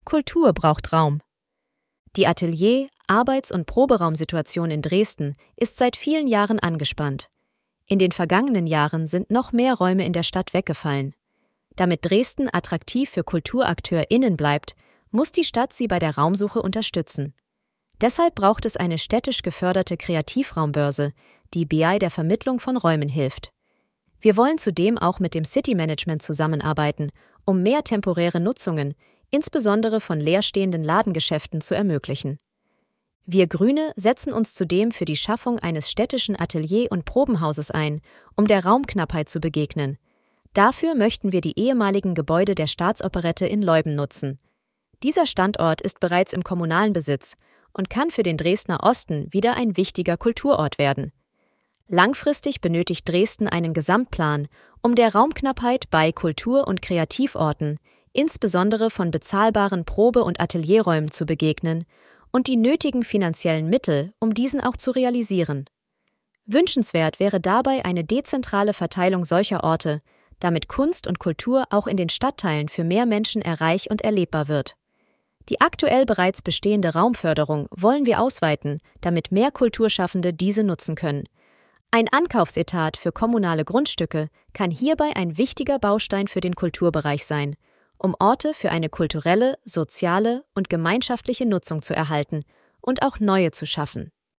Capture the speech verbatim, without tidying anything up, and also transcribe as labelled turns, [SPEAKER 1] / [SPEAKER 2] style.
[SPEAKER 1] Kultur braucht Raum. Die Atelier-, Arbeits- und Proberaumsituation in Dresden ist seit vielen Jahren angespannt. In den vergangenen Jahren sind noch mehr Räume in der Stadt weggefallen. Damit Dresden attraktiv für KulturakteurInnen bleibt, muss die Stadt sie bei der Raumsuche unterstützen. Deshalb braucht es eine städtisch geförderte Kreativraumbörse, die B I der Vermittlung von Räumen hilft. Wir wollen zudem auch mit dem City Management zusammenarbeiten, um mehr temporäre Nutzungen, insbesondere von leerstehenden Ladengeschäften, zu ermöglichen. Wir Grüne setzen uns zudem für die Schaffung eines städtischen Atelier- und Probenhauses ein, um der Raumknappheit zu begegnen. Dafür möchten wir die ehemaligen Gebäude der Staatsoperette in Leuden nutzen. Dieser Standort ist bereits im kommunalen Besitz und kann für den Dresdner Osten wieder ein wichtiger Kulturort werden. Langfristig benötigt Dresden einen Gesamtplan, um der Raumknappheit bei Kultur- und Kreativorten, insbesondere von bezahlbaren Probe- und Atelierräumen, zu begegnen und die nötigen finanziellen Mittel, um diesen auch zu realisieren. Wünschenswert wäre dabei eine dezentrale Verteilung solcher Orte, damit Kunst und Kultur auch in den Stadtteilen für mehr Menschen erreich- und erlebbar wird. Die aktuell bereits bestehende Raumförderung wollen wir ausweiten, damit mehr Kulturschaffende diese nutzen können. Ein Ankaufsetat für kommunale Grundstücke kann hierbei ein wichtiger Baustein für den Kulturbereich sein, um Orte für eine kulturelle, soziale und gemeinschaftliche Nutzung zu erhalten und auch neue zu schaffen.